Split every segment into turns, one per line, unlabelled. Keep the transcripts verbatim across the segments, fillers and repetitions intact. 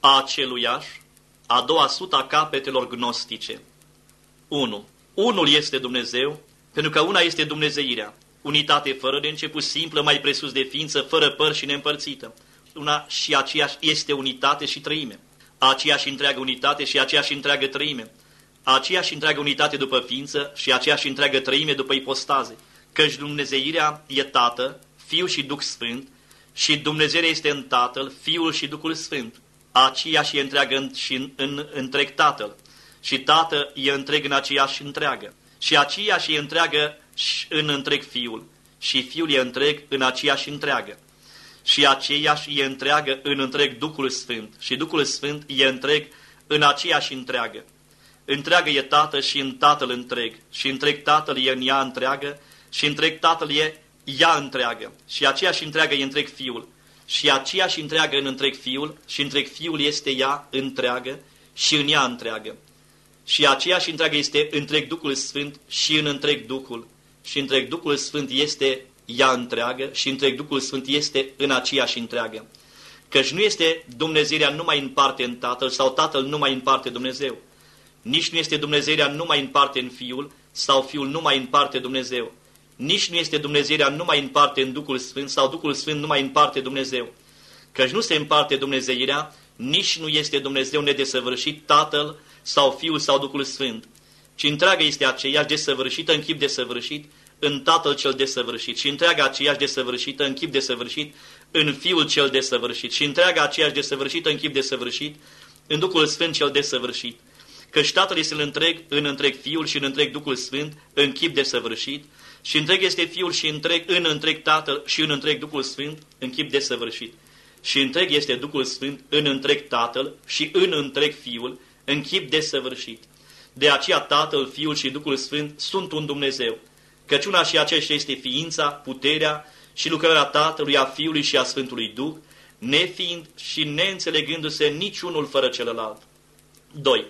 a aceluiași, a doua sută a capetelor gnostice. unu. Unul este Dumnezeu, pentru că una este dumnezeirea, unitate fără de început, simplă, mai presus de ființă, fără păr și neîmpărțită. Una și aceeași este unitate și trăime. Aceeași întreagă unitate și aceeași întreagă trăime. Aceeași întreagă unitate după ființă și aceeași întreagă trăime după ipostaze. Căci dumnezeirea e Tată, Fiul și Duh Sfânt, și Dumnezeirea este în Tatăl, Fiul și Duhul Sfânt. Aceeași e întreagă în, și în, în întreg Tatăl. Și Tatăl e întreg în aceeași întreagă. Și aceeași e întreagă în întreg Fiul. Și Fiul e întreg în aceeași întreagă. Și aceeași e întreagă în întreg Duhul Sfânt. Și Duhul Sfânt e întreg în aceeași întreagă. Întreagă e Tatăl și în Tatăl întreg. Și întreg Tatăl e în ea întreagă. Și întreg Tatăl e ea întreagă. Și aceeași întreagă e întreg Fiul. Și aceeași întreagă în întreg Fiul. Și întreg Fiul este ea întreagă și în ea întreagă. Și aceeași întreagă este întreg Duhul Sfânt și în întreg Duhul. Și întreg Duhul Sfânt este ea întreagă și întreg Duhul Sfânt este în aceeași întreagă. Căci nu este Dumnezeirea numai în parte în Tatăl sau Tatăl numai în parte Dumnezeu. Nici nu este Dumnezeirea numai în parte în Fiul sau Fiul numai în parte Dumnezeu. Nici nu este Dumnezeirea numai în parte în Duhul Sfânt sau Duhul Sfânt numai în parte Dumnezeu. Căci nu se împarte Dumnezeirea, nici nu este Dumnezeu nedesăvârșit, Tatăl sau Fiul sau Duhul Sfânt, ci întreaga este aceeași desăvârșită în chip desăvârșit în Tatăl cel desăvârșit și întreaga aceeași desăvârșită în chip desăvârșit în Fiul cel desăvârșit și întreaga aceeași desăvârșită în chip desăvârșit în Duhul Sfânt cel desăvârșit. Căci Tatăl este în întreg, în întreg Fiul și în întreg Duhul Sfânt în chip desăvârșit și întreg este Fiul și întreg, în întreg Tatăl și în întreg Duhul Sfânt în chip desăvârșit. Și întreg este Duhul Sfânt în întreg Tatăl și în întreg Fiul în chip desăvârșit. De aceea Tatăl, Fiul și Duhul Sfânt sunt un Dumnezeu, căci una și aceea este ființa, puterea și lucrarea Tatălui, a Fiului și a Sfântului Duh, nefiind și neînțelegându-se niciunul fără celălalt. doi.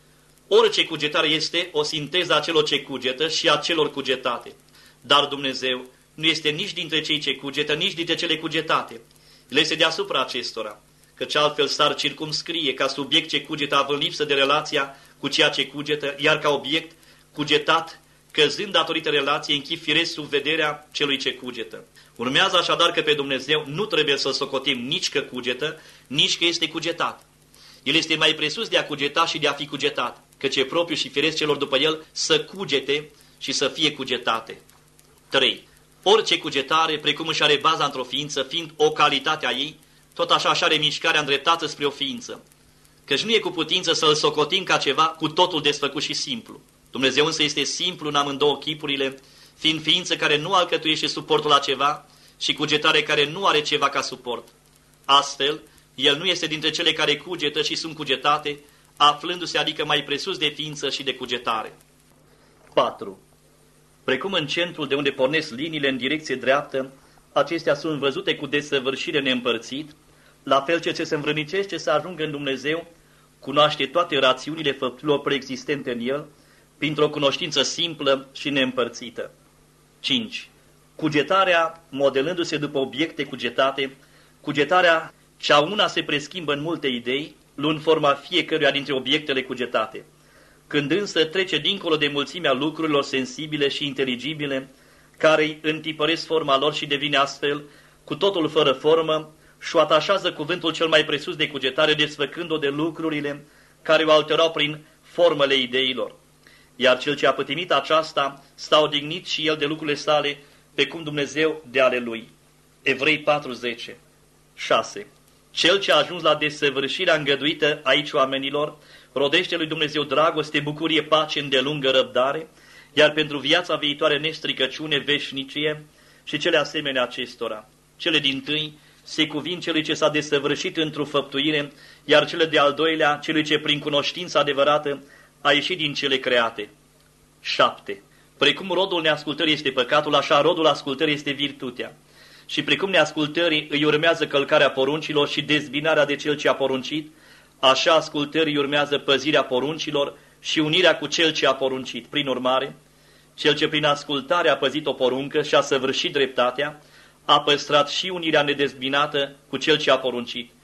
Orice cugetare este o sinteză a celor ce cugetă și a celor cugetate, dar Dumnezeu nu este nici dintre cei ce cugetă, nici dintre cele cugetate. El este deasupra acestora, căci altfel s-ar circumscrie ca subiect ce cugetă având lipsă de relația cu ceea ce cugetă, iar ca obiect cugetat, căzând datorită relației în chip firesc sub vederea celui ce cugetă. Urmează așadar că pe Dumnezeu nu trebuie să-L socotim nici că cugetă, nici că este cugetat. El este mai presus de a cugeta și de a fi cugetat, căci e propriu și firesc celor după El să cugete și să fie cugetate. trei. Orice cugetare, precum își are baza într-o ființă, fiind o calitate a ei, tot așa își are mișcarea îndreptată spre o ființă. Căci nu e cu putință să-L socotim ca ceva cu totul desfăcut și simplu. Dumnezeu însă este simplu în amândouă chipurile, fiind ființă care nu alcătuiește suportul la ceva și cugetare care nu are ceva ca suport. Astfel, El nu este dintre cele care cugetă și sunt cugetate, aflându-se adică mai presus de ființă și de cugetare. patru. Precum în centrul de unde pornesc liniile în direcție dreaptă, acestea sunt văzute cu desăvârșire neîmpărțit, la fel ce se învrănicește să ajungă în Dumnezeu, cunoaște toate rațiunile făpturilor preexistente în El, printr-o cunoștință simplă și neîmpărțită. cinci. Cugetarea, modelându-se după obiecte cugetate, cugetarea cea una se preschimbă în multe idei, luând forma fiecăruia dintre obiectele cugetate. Când însă trece dincolo de mulțimea lucrurilor sensibile și inteligibile, care îi întipăresc forma lor și devine astfel, cu totul fără formă, și o atașează cuvântul cel mai presus de cugetare, desfăcând-o de lucrurile care o alterau prin formele ideilor. Iar cel ce a pătimit aceasta s-a odihnit și el de lucrurile sale, pe cum Dumnezeu de ale lui. Evrei patru zece. șase. Cel ce a ajuns la desăvârșirea îngăduită aici oamenilor, rodește lui Dumnezeu dragoste, bucurie, pace, îndelungă răbdare, iar pentru viața viitoare nestricăciune, veșnicie și cele asemenea acestora. Cele dintâi se cuvin celui ce s-a desăvârșit într-o făptuire, iar cele de al doilea, celui ce prin cunoștință adevărată a ieșit din cele create. șapte. Precum rodul neascultării este păcatul, așa rodul ascultării este virtutea. Și precum neascultării îi urmează călcarea poruncilor și dezbinarea de cel ce a poruncit, așa ascultării urmează păzirea poruncilor și unirea cu cel ce a poruncit. Prin urmare, cel ce prin ascultare a păzit o poruncă și a săvârșit dreptatea, a păstrat și unirea nedezbinată cu cel ce a poruncit.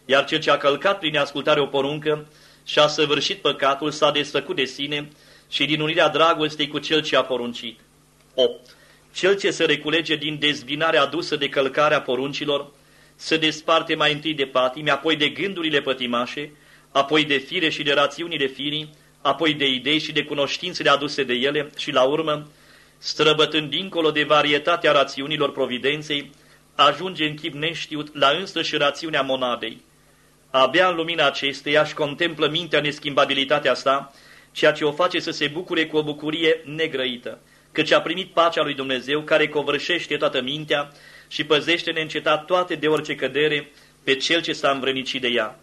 iar cel ce a călcat prin neascultare o poruncă și a săvârșit păcatul s-a desfăcut de sine și din unirea dragostei cu cel ce a poruncit. opt. Cel ce se reculege din dezbinarea adusă de călcarea poruncilor se desparte mai întâi de patimi, apoi de gândurile pătimașe, apoi de fire și de rațiunile firii, apoi de idei și de cunoștințele aduse de ele și, la urmă, străbătând dincolo de varietatea rațiunilor providenței, ajunge în chip neștiut la însăși rațiunea monadei. Abia în lumina acesteia își contemplă mintea neschimbabilitatea sa, ceea ce o face să se bucure cu o bucurie negrăită, căci a primit pacea lui Dumnezeu, care covârșește toată mintea și păzește neîncetat toate de orice cădere pe cel ce s-a învrednicit de ea.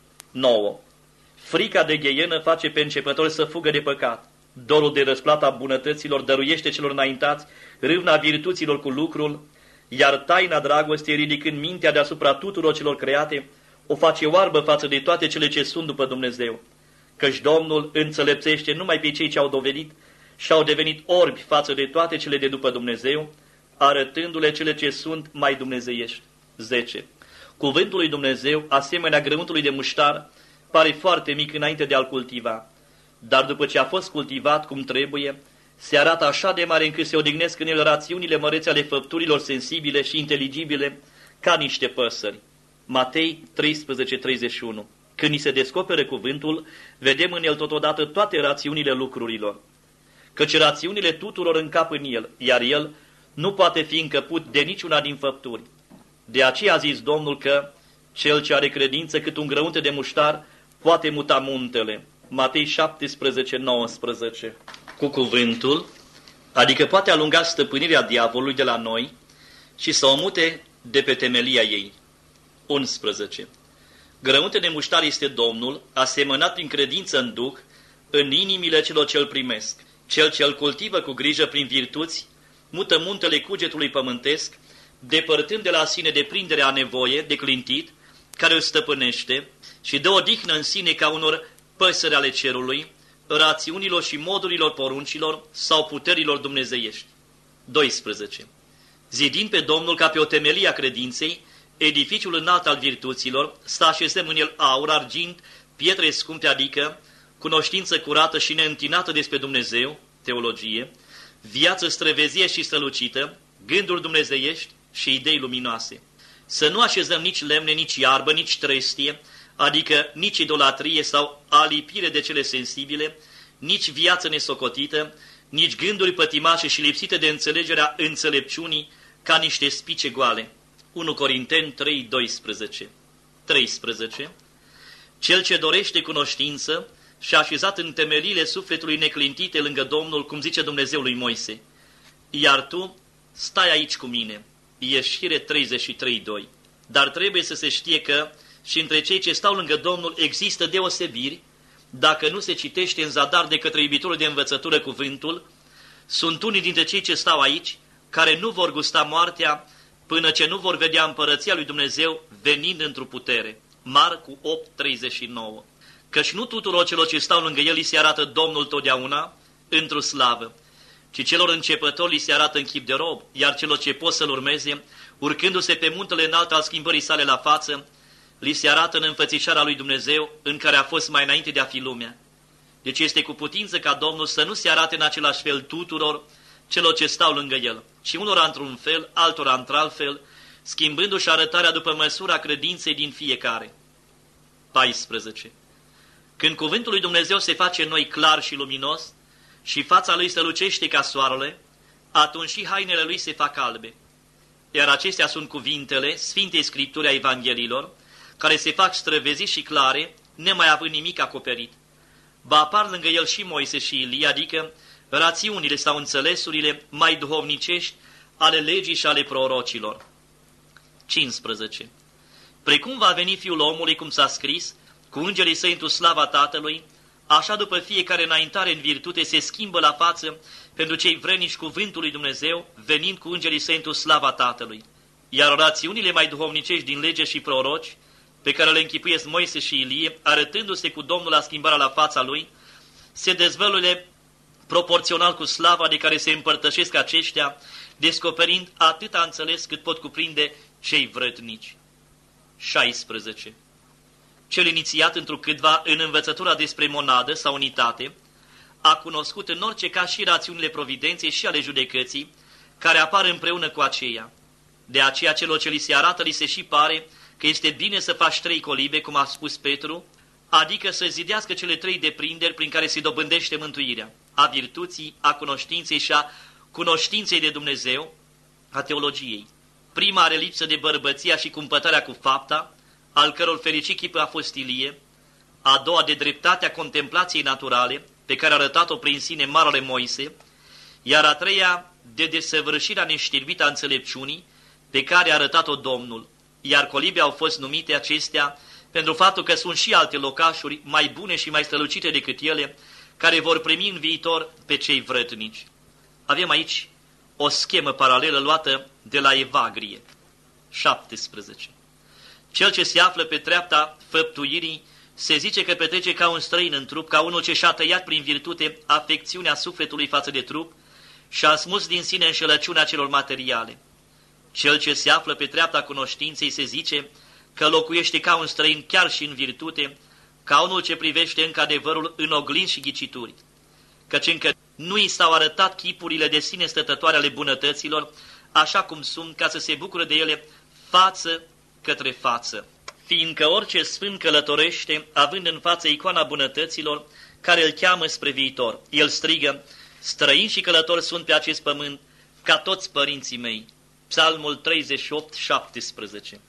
nouă. Frica de gheienă face pe începător să fugă de păcat. Dorul de răsplata bunătăților dăruiește celor înaintați râvna virtuților cu lucrul, iar taina dragostei, ridicând mintea deasupra tuturor celor create, o face oarbă față de toate cele ce sunt după Dumnezeu. Căci Domnul înțelepțește numai pe cei ce au dovedit și au devenit orbi față de toate cele de după Dumnezeu, arătându-le cele ce sunt mai dumnezeiești. zece. Cuvântul lui Dumnezeu, asemenea grăuntului de muștar, pare foarte mic înainte de a-l cultiva, dar după ce a fost cultivat cum trebuie, se arată așa de mare încât se odihnesc în el rațiunile mărețe ale făpturilor sensibile și inteligibile, ca niște păsări. Matei treisprezece treizeci și unu. Când ni se descoperă cuvântul, vedem în el totodată toate rațiunile lucrurilor. Căci rațiunile tuturor încap în el, iar el nu poate fi încăput de niciuna din făpturi. De aceea a zis Domnul că cel ce are credință cât un grăunte de muștar poate muta muntele. Matei șaptesprezece nouăsprezece. Cu cuvântul, adică poate alunga stăpânirea diavolului de la noi și să o mute de pe temelia ei. unsprezece. Grăunte de muștar este Domnul, asemănat prin credință în Duh, în inimile celor ce îl primesc. Cel ce îl cultivă cu grijă prin virtuți, mută muntele cugetului pământesc, depărtând de la sine deprinderea a nevoie, de clintit, care îl stăpânește și dă odihnă în sine ca unor păsări ale cerului, rațiunilor și modurilor poruncilor sau puterilor dumnezeiești. doisprezece. Zidind pe Domnul ca pe o temelie a credinței, edificiul înalt al virtuților, să așezăm în el aur, argint, pietre scumpe, adică cunoștință curată și neîntinată despre Dumnezeu, teologie, viață străvezie și strălucită, gânduri dumnezeiești și idei luminoase. Să nu așezăm nici lemne, nici iarbă, nici trestie, adică nici idolatrie sau alipire de cele sensibile, nici viață nesocotită, nici gânduri pătimașe și lipsite de înțelegerea înțelepciunii, ca niște spice goale. unu Corinteni trei doisprezece. treisprezece. Cel ce dorește cunoștință și-a așezat în temeliile sufletului neclintite lângă Domnul, cum zice Dumnezeu lui Moise. Iar tu stai aici cu mine. Ieșire treizeci și trei doi. Dar trebuie să se știe că și între cei ce stau lângă Domnul există deosebiri, dacă nu se citește în zadar de către iubitorul de învățătură cuvântul. Sunt unii dintre cei ce stau aici, care nu vor gusta moartea până ce nu vor vedea împărăția lui Dumnezeu venind într-o putere. Marcu opt treizeci și nouă. Căci nu tuturor celor ce stau lângă el li se arată Domnul totdeauna într-o slavă, ci celor începători li se arată în chip de rob, iar celor ce pot să-l urmeze, urcându-se pe muntele înalt al schimbării sale la față, li se arată în înfățișarea lui Dumnezeu, în care a fost mai înainte de a fi lumea. Deci este cu putință ca Domnul să nu se arate în același fel tuturor celor ce stau lângă el, ci unora într-un fel, altora într-alt fel, schimbându-și arătarea după măsura credinței din fiecare. paisprezece. Când cuvântul lui Dumnezeu se face în noi clar și luminos și fața lui se lucește ca soarele, atunci și hainele lui se fac albe. Iar acestea sunt cuvintele Sfintei Scripturi a Evangheliilor, care se fac străvezi și clare, nemai având nimic acoperit. Ba apar lângă el și Moise și Ilie, adică rațiunile sau înțelesurile mai duhovnicești ale legii și ale prorocilor. cincisprezece. Precum va veni Fiul omului, cum s-a scris, cu îngerii săi într-o slava Tatălui, așa după fiecare înaintare în virtute se schimbă la față pentru cei vreniși cuvântul lui Dumnezeu, venind cu îngerii săi într-o slava Tatălui. Iar rațiunile mai duhovnicești din lege și proroci, pe care le închipuiesc Moise și Ilie, arătându-se cu Domnul la schimbarea la fața lui, se dezvăluie proporțional cu slava de care se împărtășesc aceștia, descoperind atâta înțeles cât pot cuprinde cei vrătnici. șaisprezece. Cel inițiat întrucâtva în învățătura despre monadă sau unitate, a cunoscut în orice caz și rațiunile providenței și ale judecății, care apar împreună cu aceea. De aceea celor ce li se arată, li se și pare că este bine să faci trei colibe, cum a spus Petru, adică să zidească cele trei deprinderi prin care se dobândește mântuirea, a virtuții, a cunoștinței și a cunoștinței de Dumnezeu, a teologiei. Prima are lipsă de bărbăția și cumpătarea cu fapta, al căror fericit chip a fost Ilie, a doua de dreptatea contemplației naturale, pe care a arătat-o prin sine marele Moise, iar a treia de desăvârșirea neștirbită a înțelepciunii, pe care a arătat-o Domnul, iar colibe au fost numite acestea pentru faptul că sunt și alte locașuri mai bune și mai strălucite decât ele, care vor primi în viitor pe cei vrătnici. Avem aici o schemă paralelă luată de la Evagrie. șaptesprezece. Cel ce se află pe treapta făptuirii se zice că petrece ca un străin în trup, ca unul ce și-a tăiat prin virtute afecțiunea sufletului față de trup și a smuls din sine înșelăciunea celor materiale. Cel ce se află pe treapta cunoștinței se zice că locuiește ca un străin chiar și în virtute, ca unul ce privește încă adevărul în oglinzi și ghicituri, căci încă nu i s-au arătat chipurile de sine stătătoare ale bunătăților, așa cum sunt, ca să se bucure de ele față către față. Fiindcă orice sfânt călătorește, având în față icoana bunătăților, care îl cheamă spre viitor. El strigă, străini și călători sunt pe acest pământ, ca toți părinții mei. Psalmul treizeci și opt, șaptesprezece.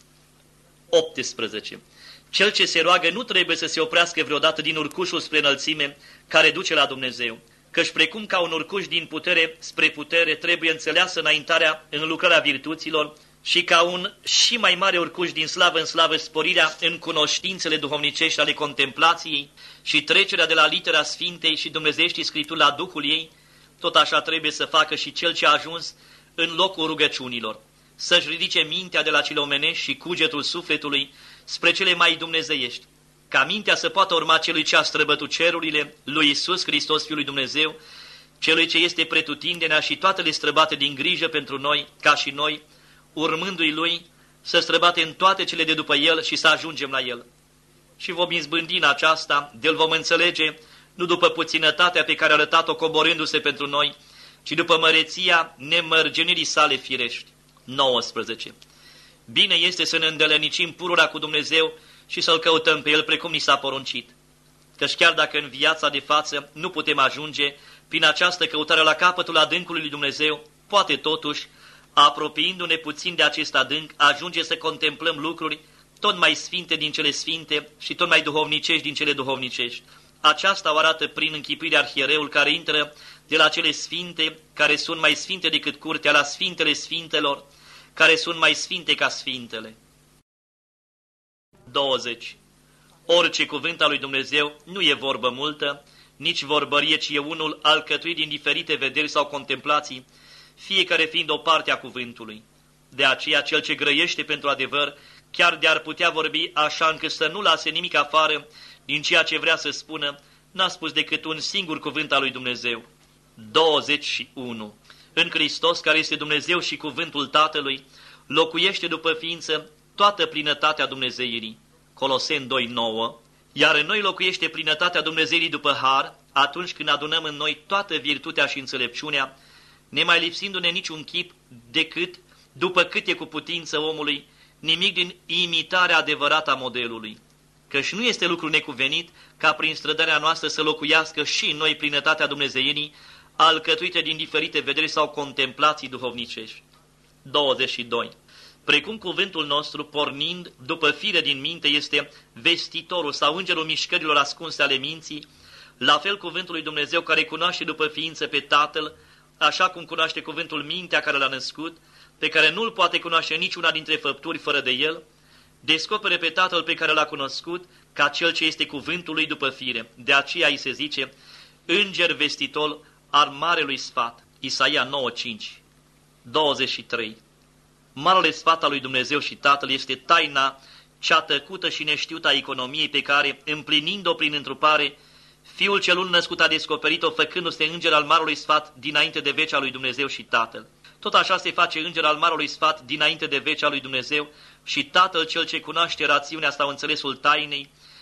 optsprezece. Cel ce se roagă nu trebuie să se oprească vreodată din urcușul spre înălțime, care duce la Dumnezeu, căci precum ca un urcuș din putere spre putere trebuie înțeleasă înaintarea în lucrarea virtuților, și ca un și mai mare urcuș din slavă în slavă sporirea în cunoștințele duhovnicești ale contemplației și trecerea de la litera Sfintei și dumnezeieștii Scripturi la Duhul ei, tot așa trebuie să facă și cel ce a ajuns în locul rugăciunilor, să-și ridice mintea de la cele omenești și cugetul sufletului spre cele mai dumnezeiești, ca mintea să poată urma celui ce a străbătut cerurile, lui Iisus Hristos, Fiul lui Dumnezeu, celui ce este pretutindenea și toate le străbate din grijă pentru noi, ca și noi, urmându-i Lui, să străbate în toate cele de după El și să ajungem la El. Și vom izbândi în aceasta, de-l vom înțelege, nu după puținătatea pe care a arătat-o coborându-se pentru noi, ci după măreția nemărgenirii sale firești. nouăsprezece. Bine este să ne îndelenicim purura cu Dumnezeu și să-L căutăm pe El precum ni s-a poruncit. Căci chiar dacă în viața de față nu putem ajunge, prin această căutare la capătul adâncului lui Dumnezeu, poate totuși, apropiindu-ne puțin de acest adânc, ajunge să contemplăm lucruri tot mai sfinte din cele sfinte și tot mai duhovnicești din cele duhovnicești. Aceasta o arată prin închipuirea arhiereul care intră de la cele sfinte, care sunt mai sfinte decât curtea, la sfintele sfintelor, care sunt mai sfinte ca sfintele. douăzeci. Orice cuvânt al lui Dumnezeu nu e vorbă multă, nici vorbărie, ci e unul alcătuit din diferite vederi sau contemplații, fiecare fiind o parte a cuvântului. De aceea cel ce grăiește pentru adevăr, chiar de-ar putea vorbi așa încât să nu lase nimic afară din ceea ce vrea să spună, n-a spus decât un singur cuvânt al lui Dumnezeu. douăzeci și unu. În Hristos, care este Dumnezeu și cuvântul Tatălui, locuiește după ființă toată plinătatea Dumnezeirii. Coloseni doi, nouă. Iar în noi locuiește plinătatea Dumnezeirii după har, atunci când adunăm în noi toată virtutea și înțelepciunea, nemai lipsindu-ne niciun chip decât, după cât e cu putință omului, nimic din imitarea adevărată a modelului. Căci nu este lucru necuvenit ca prin strădarea noastră să locuiască și în noi plinătatea Dumnezeirii, alcătuite din diferite vederi sau contemplații duhovnicești. douăzeci și doi. Precum cuvântul nostru, pornind după fire din minte, este vestitorul sau îngerul mișcărilor ascunse ale minții, la fel cuvântul lui Dumnezeu care cunoaște după ființă pe Tatăl, așa cum cunoaște cuvântul mintea care l-a născut, pe care nu-l poate cunoaște niciuna dintre făpturi fără de el, descopere pe Tatăl pe care l-a cunoscut ca cel ce este cuvântul lui după fire. De aceea îi se zice înger vestitor al Marelui Sfat. Isaia nouă, cinci. douăzeci și trei. Marele Sfat al lui Dumnezeu și Tatăl este taina cea tăcută și neștiută a economiei pe care, împlinind-o prin întrupare, Fiul celul născut a descoperit-o făcându-se înger al Marelui Sfat dinainte de vecea lui Dumnezeu și Tatăl. Tot așa se face înger al Marelui Sfat dinainte de vecea lui Dumnezeu și Tatăl cel ce cunoaște rațiunea sau înțelesul tainei,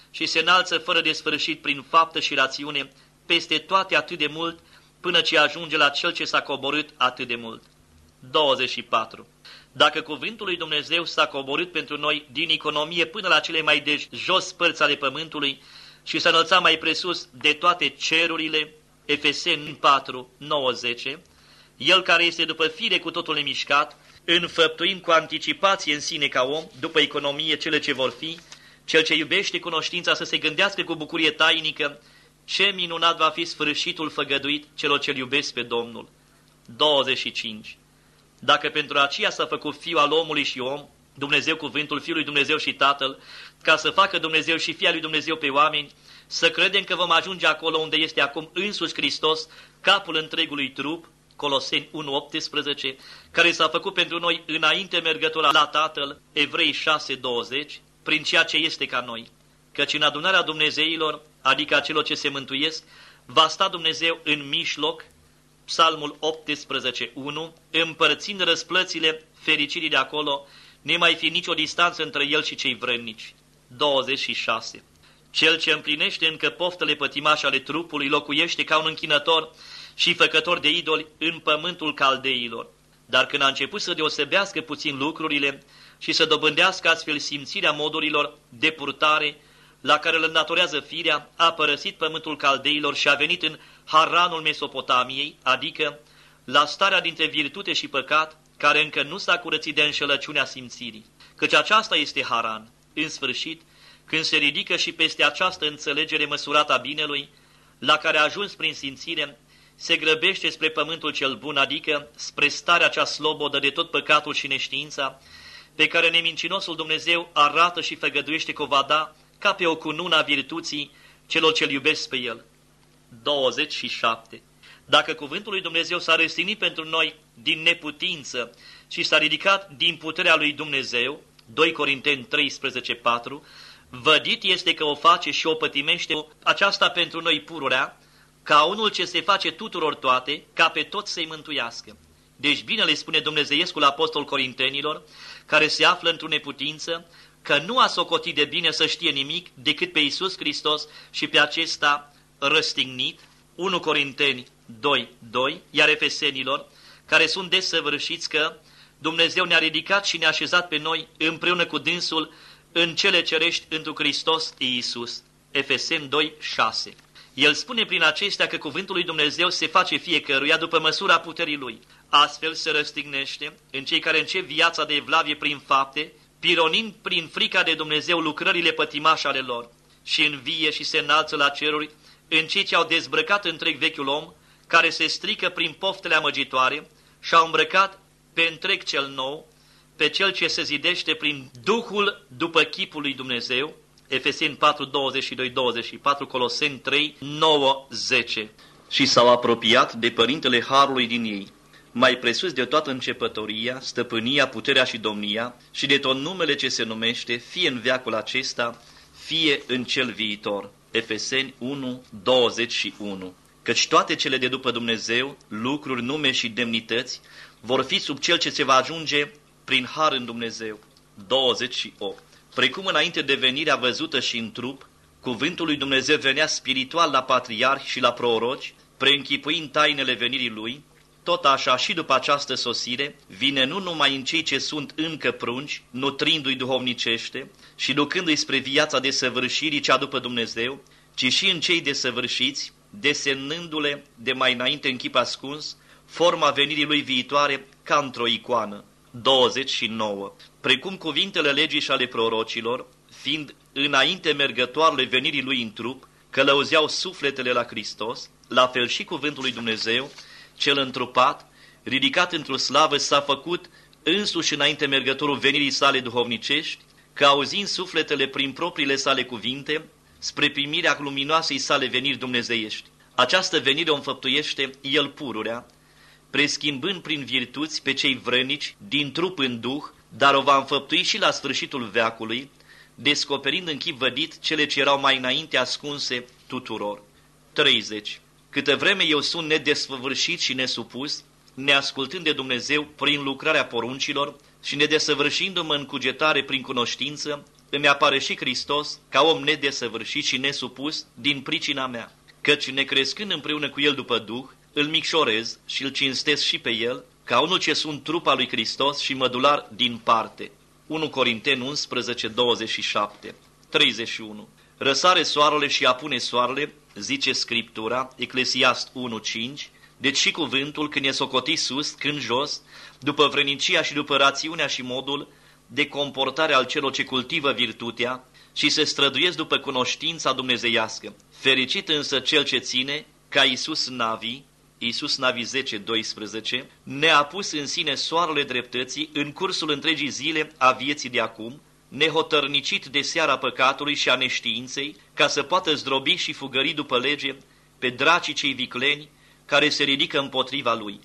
și se înalță fără de sfârșit prin faptă și rațiune peste toate atât de mult, până ce ajunge la Cel ce s-a coborât atât de mult. douăzeci și patru. Dacă cuvântul lui Dumnezeu s-a coborât pentru noi din economie până la cele mai de jos părți ale pământului și s-a înălțat mai presus de toate cerurile, Efeseni patru, nouă, zece, El care este după fire cu totul nemișcat, înfăptuind cu anticipație în sine ca om, după economie cele ce vor fi, Cel ce iubește cunoștința să se gândească cu bucurie tainică, ce minunat va fi sfârșitul făgăduit celor ce-L iubesc pe Domnul. douăzeci și cinci. Dacă pentru aceea s-a făcut Fiul al omului și om, Dumnezeu cuvântul Fiului Dumnezeu și Tatăl, ca să facă Dumnezeu și Fia lui Dumnezeu pe oameni, să credem că vom ajunge acolo unde este acum însuși Hristos, capul întregului trup, Coloseni unu, optsprezece, care s-a făcut pentru noi înainte mergător la Tatăl, Evrei șase, douăzeci, prin ceea ce este ca noi. Căci în adunarea Dumnezeilor, adică a celor ce se mântuiesc, va sta Dumnezeu în mijloc, Psalmul optsprezece, unu, împărțind răsplățile fericirii de acolo, nemai fi nicio distanță între el și cei vrednici. douăzeci și șase. Cel ce împlinește încă poftele pătimașe ale trupului locuiește ca un închinător și făcător de idoli în pământul caldeilor. Dar când a început să deosebească puțin lucrurile și să dobândească astfel simțirea modurilor de purtare la care îl îndatorează firea, a părăsit pământul caldeilor și a venit în Haranul Mesopotamiei, adică la starea dintre virtute și păcat, care încă nu s-a curățit de înșelăciunea simțirii. Căci aceasta este Haran. În sfârșit, când se ridică și peste această înțelegere măsurată a binelui, la care a ajuns prin simțire, se grăbește spre pământul cel bun, adică spre starea cea slobodă de tot păcatul și neștiința, pe care nemincinosul Dumnezeu arată și făgăduiește că o va da ca pe o cunună a virtuții celor ce-L iubesc pe El. douăzeci și șapte. Dacă cuvântul lui Dumnezeu s-a răstignit pentru noi din neputință și s-a ridicat din puterea lui Dumnezeu, doi Corinteni treisprezece, patru, vădit este că o face și o pătimește aceasta pentru noi pururea, ca unul ce se face tuturor toate, ca pe toți să-i mântuiască. Deci bine le spune Dumnezeiescul apostol Corintenilor, care se află într-o neputință, că nu a socotit de bine să știe nimic decât pe Iisus Hristos și pe acesta răstignit, unu Corinteni doi, doi, iar Efesenilor, care sunt desăvârșiți că Dumnezeu ne-a ridicat și ne-a așezat pe noi împreună cu dânsul în cele cerești întru Hristos Iisus. Efeseni doi, șase. El spune prin acestea că cuvântul lui Dumnezeu se face fiecăruia după măsura puterii lui. Astfel se răstignește în cei care încep viața de evlavie prin fapte, pironind prin frica de Dumnezeu lucrările pătimașe ale lor, și învie și se înalță la ceruri în cei ce au dezbrăcat întreg vechiul om, care se strică prin poftele amăgitoare și au îmbrăcat pe întreg cel nou, pe cel ce se zidește prin Duhul după chipul lui Dumnezeu, Efeseni patru, douăzeci și doi, douăzeci și patru, Coloseni trei, nouă, zece. Și s-au apropiat de Părintele Harului din ei, mai presus de toată începătoria, stăpânia, puterea și domnia, și de tot numele ce se numește, fie în veacul acesta, fie în cel viitor. Efeseni unu, douăzeci și unu. Căci toate cele de după Dumnezeu, lucruri, nume și demnități, vor fi sub cel ce se va ajunge prin har în Dumnezeu. douăzeci și opt. Precum înainte de venirea văzută și în trup, cuvântul lui Dumnezeu venea spiritual la patriarhi și la proroci, preînchipuind tainele venirii lui, tot așa și după această sosire, vine nu numai în cei ce sunt încă prunci, nutrindu-i duhovnicește și ducându-i spre viața desăvârșirii cea după Dumnezeu, ci și în cei desăvârșiți, desemnându-le de mai înainte în chip ascuns, forma venirii lui viitoare ca într-o icoană. douăzeci și nouă. Precum cuvintele legii și ale prorocilor, fiind înainte mergătoarele venirii lui în trup, călăuzeau sufletele la Hristos, la fel și cuvântul lui Dumnezeu, cel întrupat, ridicat într-o slavă, s-a făcut însuși înainte mergătorul venirii sale duhovnicești, că auzind sufletele prin propriile sale cuvinte, spre primirea luminoasei sale veniri dumnezeiești. Această venire o înfăptuiește el pururea, preschimbând prin virtuți pe cei vrănici din trup în duh, dar o va înfăptui și la sfârșitul veacului, descoperind în chip vădit cele ce erau mai înainte ascunse tuturor. treizeci. Câtă vreme eu sunt nedesfăvârșit și nesupus, neascultând de Dumnezeu prin lucrarea poruncilor și nedesăvârșindu-mă în cugetare prin cunoștință, îmi apare și Hristos ca om nedesăvârșit și nesupus din pricina mea, căci necrescând împreună cu el după Duh, îl micșorez și îl cinstesc și pe el, ca unul ce sunt trupa lui Hristos și mădular din parte. unu Corinteni unsprezece, douăzeci și șapte, treizeci și unu. Răsare soarele și apune soarele, zice Scriptura, Eclesiast unu cinci, deci și cuvântul, când e socotit sus, când jos, după vrănicia și după rațiunea și modul de comportare al celor ce cultivă virtutea și se străduiesc după cunoștința dumnezeiască. Fericit însă cel ce ține, ca Iisus Navi, Iisus Navi zece doisprezece, ne-a pus în sine soarele dreptății în cursul întregii zile a vieții de acum, nehotărnicit de seara păcatului și a neștiinței, ca să poată zdrobi și fugări după lege pe dracii cei vicleni care se ridică împotriva lui.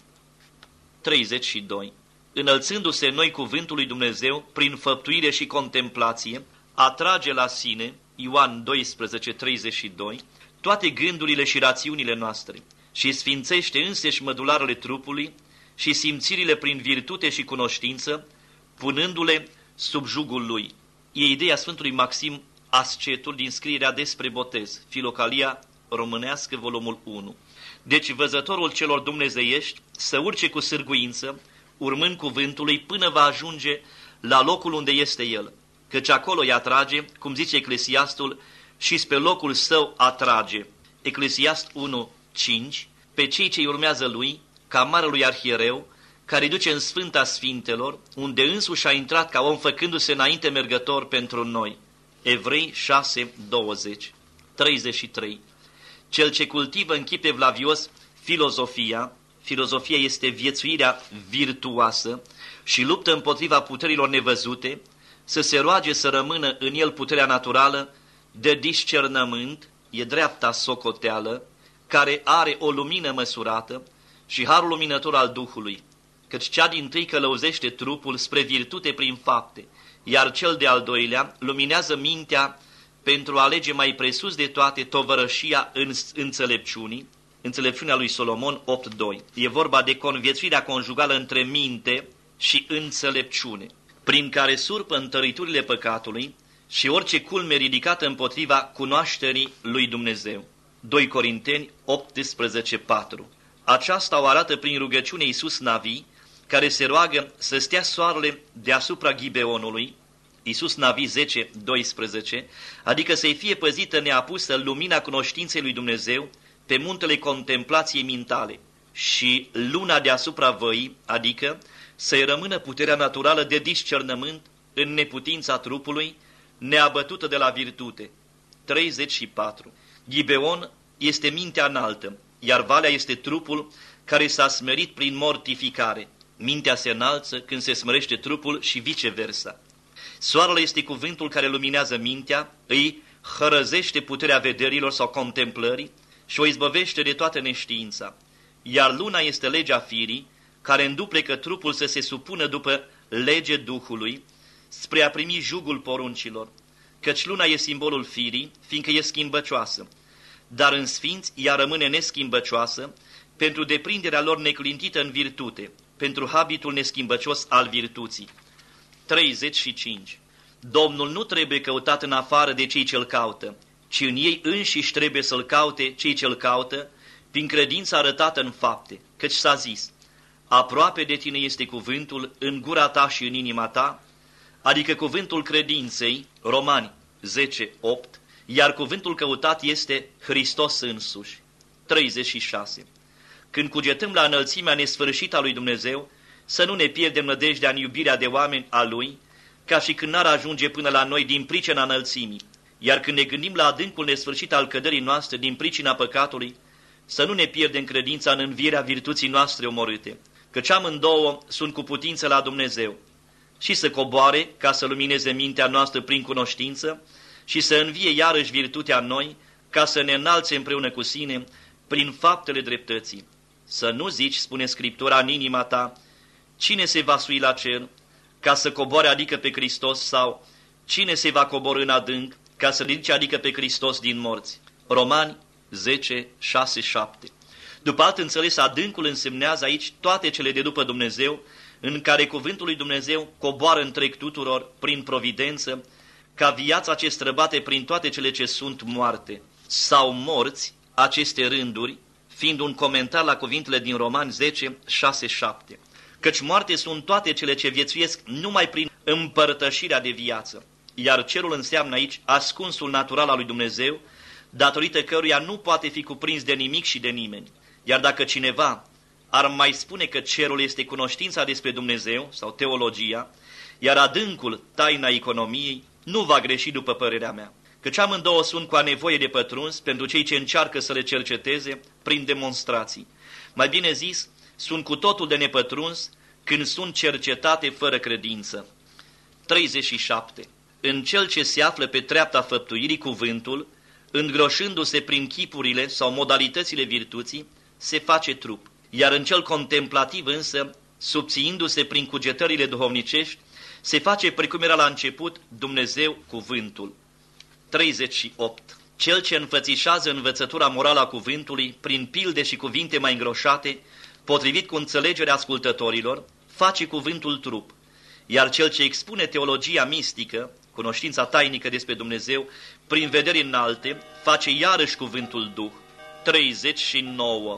treizeci și doi. Înălțându-se noi cuvântul lui Dumnezeu prin făptuire și contemplație, atrage la sine, Ioan doisprezece treizeci și doi, toate gândurile și rațiunile noastre și sfințește înseși mădularele trupului și simțirile prin virtute și cunoștință, punându-le sub jugul lui. E ideea Sfântului Maxim Ascetul din scrierea despre botez, Filocalia românească, volumul unu. Deci văzătorul celor dumnezeiești să urce cu sârguință, urmând cuvântului, până va ajunge la locul unde este el, căci acolo îi atrage, cum zice Eclesiastul, și spre locul său atrage. Eclesiast unu cinci, pe cei ce urmează lui, ca marelui arhiereu, care duce în Sfânta Sfintelor, unde însuși a intrat ca om făcându-se înainte mergător pentru noi. Evrei șase douăzeci, treizeci și trei. Cel ce cultivă în chip evlavios filozofia, filozofia este viețuirea virtuoasă și luptă împotriva puterilor nevăzute, să se roage să rămână în el puterea naturală de discernământ, e dreapta socoteală, care are o lumină măsurată și harul luminător al Duhului, căci cea dintâi călăuzește trupul spre virtute prin fapte, iar cel de-al doilea luminează mintea pentru a alege mai presus de toate tovărășia în înțelepciunii, înțelepciunea lui Solomon opt doi. E vorba de conviețuirea conjugală între minte și înțelepciune, prin care surpă întăriturile păcatului și orice culme ridicată împotriva cunoașterii lui Dumnezeu. doi Corinteni optsprezece patru. Aceasta o arată prin rugăciune Iisus Navi, care se roagă să stea soarele deasupra Gibeonului, Iisus Navi zece doisprezece, adică să-i fie păzită neapusă lumina cunoștinței lui Dumnezeu pe muntele contemplației mintale și luna deasupra văii, adică să-i rămână puterea naturală de discernământ în neputința trupului, neabătută de la virtute. treizeci și patru. Gibeon este mintea înaltă, iar valea este trupul care s-a smerit prin mortificare. Mintea se înalță când se smerește trupul și viceversa. Soarele este cuvântul care luminează mintea, îi hărăzește puterea vederilor sau contemplării și o izbăvește de toată neștiința. Iar luna este legea firii, care înduplecă trupul să se supună după lege Duhului, spre a primi jugul poruncilor, căci luna e simbolul firii, fiindcă e schimbăcioasă, dar în sfinți ea rămâne neschimbăcioasă pentru deprinderea lor neclintită în virtute, pentru habitul neschimbăcios al virtuții. treizeci și cinci. Domnul nu trebuie căutat în afară de cei ce-L caută, ci în ei înșiși trebuie să-L caute cei ce-L caută, prin credința arătată în fapte, căci s-a zis, aproape de tine este cuvântul în gura ta și în inima ta, adică cuvântul credinței, Romani zece opt, iar cuvântul căutat este Hristos însuși. treizeci și șase. Când cugetăm la înălțimea nesfârșită a lui Dumnezeu, să nu ne pierdem nădejdea în iubirea de oameni a Lui, ca și când n-ar ajunge până la noi din pricina înălțimii, iar când ne gândim la adâncul nesfârșit al căderii noastre din pricina păcatului, să nu ne pierdem credința în învierea virtuții noastre omorâte, căci amândouă sunt cu putință la Dumnezeu, și să coboare ca să lumineze mintea noastră prin cunoștință și să învie iarăși virtutea în noi, ca să ne înalțe împreună cu sine prin faptele dreptății. Să nu zici, spune Scriptura, în inima ta, cine se va sui la cer ca să coboare, adică pe Hristos, sau cine se va coborî în adânc ca să ridice, adică pe Hristos din morți. Romani zece șase șapte. După alt înțeles, adâncul însemnează aici toate cele de după Dumnezeu, în care cuvântul lui Dumnezeu coboară întreg tuturor prin providență, ca viața ce străbate prin toate cele ce sunt moarte sau morți, aceste rânduri, fiind un comentar la cuvintele din Romani zece, șase, șapte. Căci moarte sunt toate cele ce viețuiesc numai prin împărtășirea de viață, iar cerul înseamnă aici ascunsul natural al lui Dumnezeu, datorită căruia nu poate fi cuprins de nimic și de nimeni. Iar dacă cineva ar mai spune că cerul este cunoștința despre Dumnezeu sau teologia, iar adâncul taina economiei, nu va greși după părerea mea. Căci amândouă sunt cu a nevoie de pătruns pentru cei ce încearcă să le cerceteze prin demonstrații. Mai bine zis, sunt cu totul de nepătruns când sunt cercetate fără credință. treizeci și șapte. În cel ce se află pe treapta făptuirii cuvântul, îngroșându-se prin chipurile sau modalitățile virtuții, se face trup. Iar în cel contemplativ însă, subțiindu-se prin cugetările duhovnicești, se face precum era la început Dumnezeu cuvântul. treizeci și opt. Cel ce înfățișează învățătura morală a cuvântului prin pilde și cuvinte mai îngroșate, potrivit cu înțelegerea ascultătorilor, face cuvântul trup. Iar cel ce expune teologia mistică, cunoștința tainică despre Dumnezeu, prin vederi înalte, face iarăși cuvântul Duh. treizeci și nouă.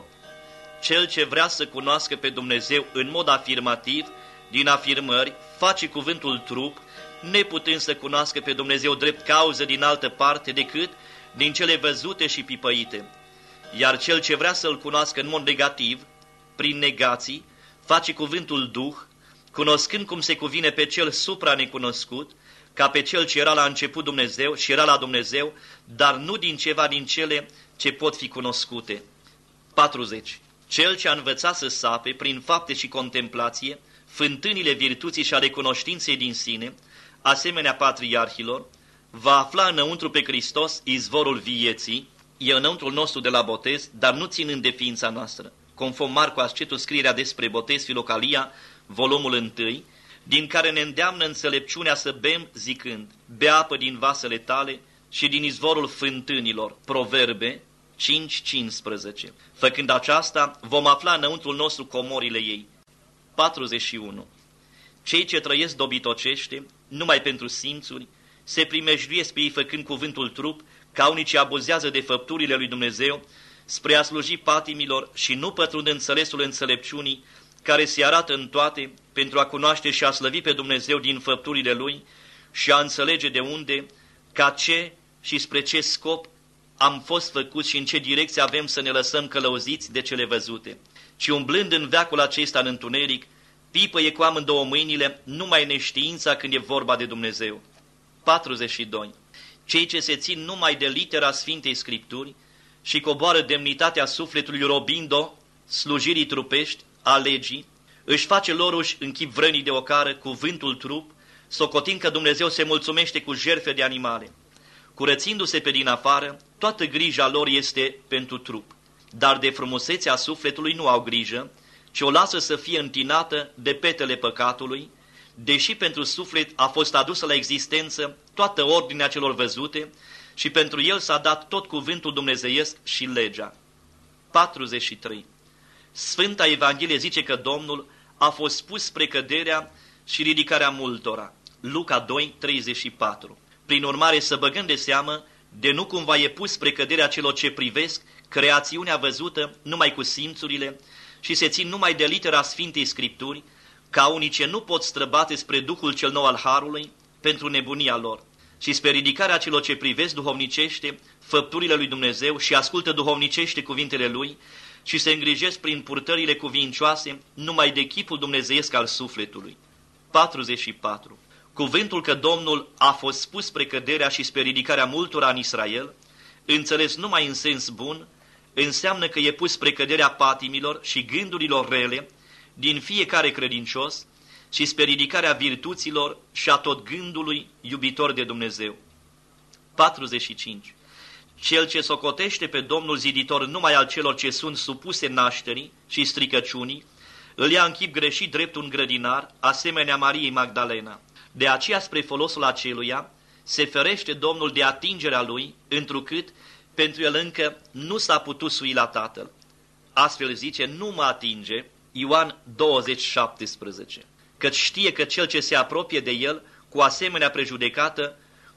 Cel ce vrea să cunoască pe Dumnezeu în mod afirmativ, din afirmări, face cuvântul trup, neputând să cunoască pe Dumnezeu drept cauză din altă parte decât din cele văzute și pipăite. Iar cel ce vrea să-L cunoască în mod negativ, prin negații, face cuvântul Duh, cunoscând cum se cuvine pe cel supra-necunoscut, ca pe cel ce era la început Dumnezeu și era la Dumnezeu, dar nu din ceva din cele ce pot fi cunoscute. patruzeci. Cel ce a învățat să sape, prin fapte și contemplație, fântânile virtuții și ale cunoștinței din sine, asemenea patriarhilor, va afla înăuntru pe Hristos izvorul vieții, e înăuntrul nostru de la botez, dar nu ținând de ființa noastră. Conform Marcu Ascetu, scrierea despre botez, Filocalia, volumul unu, din care ne îndeamnă înțelepciunea să bem zicând, bea apă din vasele tale și din izvorul fântânilor, Proverbe cinci, cincisprezece. Făcând aceasta, vom afla înăuntrul nostru comorile ei. patruzeci și unu. Cei ce trăiesc dobitocește, numai pentru simțuri, se primejduiesc pe ei făcând cuvântul trup, ca unii ce abuzează de făpturile lui Dumnezeu, spre a sluji patimilor și nu pătrund înțelesul înțelepciunii, care se arată în toate, pentru a cunoaște și a slăvi pe Dumnezeu din făpturile Lui și a înțelege de unde, ca ce și spre ce scop am fost făcuți și în ce direcție avem să ne lăsăm călăuziți de cele văzute. Ci umblând în veacul acesta în întuneric, pipăie cu amândouă mâinile numai neștiința când e vorba de Dumnezeu. patruzeci și doi. Cei ce se țin numai de litera Sfintei Scripturi și coboară demnitatea sufletului robind-o slujirii trupești, a legii, își face loruși în chip vrănic de ocară cuvântul trup, socotind că Dumnezeu se mulțumește cu jertfe de animale. Curățindu-se pe din afară, toată grija lor este pentru trup, dar de frumusețea sufletului nu au grijă, ci o lasă să fie întinată de petele păcatului, deși pentru suflet a fost adusă la existență toată ordinea celor văzute și pentru el s-a dat tot cuvântul dumnezeiesc și legea. patruzeci și trei. Sfânta Evanghelie zice că Domnul a fost pus spre căderea și ridicarea multora. Luca doi, treizeci și patru. Prin urmare să băgăm de seamă de nu cumva e pus spre căderea celor ce privesc creațiunea văzută numai cu simțurile și se țin numai de litera Sfintei Scripturi, ca unii ce nu pot străbate spre Duhul cel nou al Harului pentru nebunia lor, și spre ridicarea celor ce privesc duhovnicește făpturile lui Dumnezeu și ascultă duhovnicește cuvintele Lui și se îngrijesc prin purtările cuvincioase numai de chipul dumnezeiesc al sufletului. patruzeci și patru. Cuvântul că Domnul a fost spus spre căderea și spre ridicarea multora în Israel, înțeles numai în sens bun, înseamnă că e pus spre căderea patimilor și gândurilor rele din fiecare credincios și spre ridicarea virtuților și a tot gândului iubitor de Dumnezeu. patruzeci și cinci. Cel ce socotește pe Domnul ziditor numai al celor ce sunt supuse nașterii și stricăciunii, îl ia în chip greșit drept un grădinar, asemenea Mariei Magdalena. De aceea, spre folosul aceluia, se ferește Domnul de atingerea lui, întrucât pentru el încă nu s-a putut sui la Tatăl. Astfel zice, nu mă atinge, Ioan douăzeci, șaptesprezece, căci știe că cel ce se apropie de el, cu asemenea prejudecată,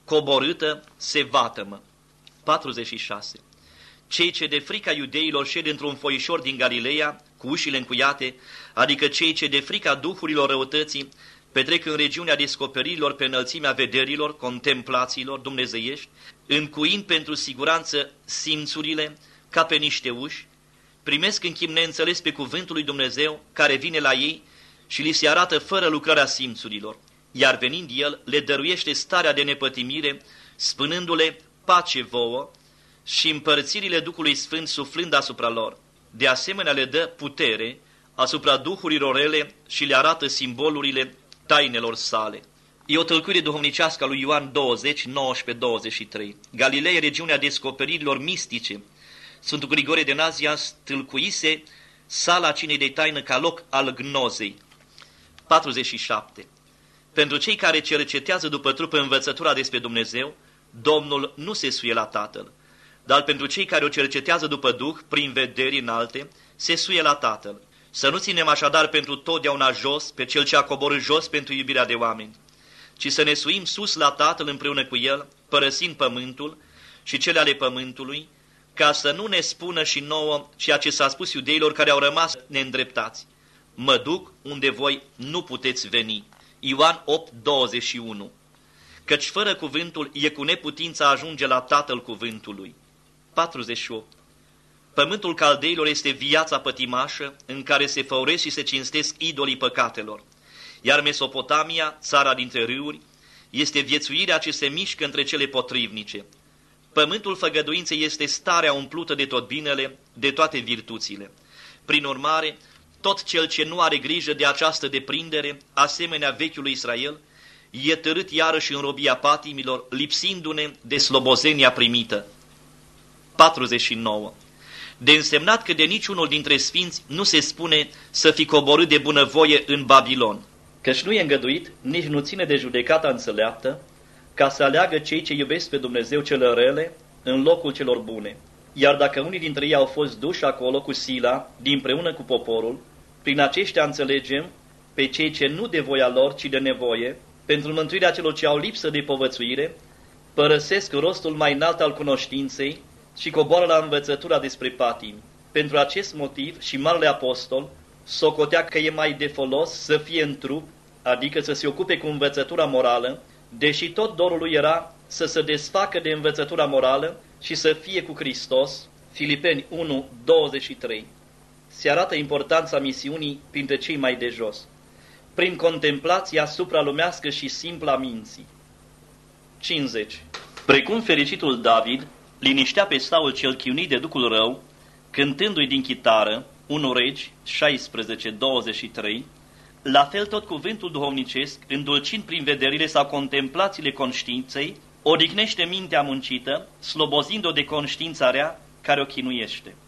coborâtă se vatămă. patruzeci și șase. Cei ce de frica iudeilor șed într-un foișor din Galileea, cu ușile încuiate, adică cei ce de frica duhurilor răutății, petrec în regiunea descoperirilor pe înălțimea vederilor, contemplațiilor dumnezeiești, încuind pentru siguranță simțurile ca pe niște uși, primesc în chip neînțeles pe cuvântul lui Dumnezeu care vine la ei și li se arată fără lucrarea simțurilor, iar venind El le dăruiește starea de nepătimire, spunându-le pace vouă și împărțirile Duhului Sfânt suflând asupra lor. De asemenea le dă putere asupra duhurilor rele și le arată simbolurile tainelor sale. E o tălcuire duhovnicească a lui Ioan douăzeci, nouăsprezece douăzeci și trei. Galileea, regiunea descoperirilor mistice. Sfântul Grigore de Nazia stâlcuise sala cinei de taină ca loc al gnozei. patruzeci și șapte. Pentru cei care cercetează după trup învățătura despre Dumnezeu, Domnul nu se suie la Tatăl, dar pentru cei care o cercetează după Duh, prin vederi înalte, se suie la Tatăl. Să nu ținem așadar pentru totdeauna jos pe Cel ce a coborât jos pentru iubirea de oameni, ci să ne suim sus la Tatăl împreună cu El, părăsind pământul și cele ale pământului, ca să nu ne spună și nouă ceea ce s-a spus iudeilor care au rămas neîndreptați. Mă duc unde voi nu puteți veni. Ioan opt, douăzeci și unu. Căci fără cuvântul e cu neputința ajunge la Tatăl cuvântului. patruzeci și opt. Pământul caldeilor este viața pătimașă în care se făuresc și se cinstesc idolii păcatelor, iar Mesopotamia, țara dintre râuri, este viețuirea ce se mișcă între cele potrivnice. Pământul făgăduinței este starea umplută de tot binele, de toate virtuțile. Prin urmare, tot cel ce nu are grijă de această deprindere, asemenea vechiului Israel, e târât iarăși în robia patimilor, lipsindu-ne de slobozenia primită. patruzeci și nouă. De însemnat că de niciunul dintre sfinți nu se spune să fi coborât de bunăvoie în Babilon, căci nu e îngăduit, nici nu ține de judecata înțeleaptă, ca să aleagă cei ce iubesc pe Dumnezeu cele rele în locul celor bune. Iar dacă unii dintre ei au fost duși acolo cu sila, dinpreună cu poporul, prin aceștia înțelegem pe cei ce nu de voia lor, ci de nevoie, pentru mântuirea celor ce au lipsă de povățuire, părăsesc rostul mai înalt al cunoștinței și coboară la învățătura despre patimi. Pentru acest motiv și Marele Apostol socotea că e mai de folos să fie în trup, adică să se ocupe cu învățătura morală, deși tot dorul lui era să se desfacă de învățătura morală și să fie cu Hristos. Filipeni unu, douăzeci și trei. Se arată importanța misiunii printre cei mai de jos, prin contemplația supralumească și simpla minții. cincizeci. Precum fericitul David liniștea pe Saul cel chiunit de ducul rău, cântându-i din chitară, unu Regi șaisprezece, douăzeci și trei, la fel tot cuvântul duhovnicesc, îndulcind prin vederile sau contemplațiile conștiinței, odihnește mintea muncită, slobozind-o de conștiința rea care o chinuiește.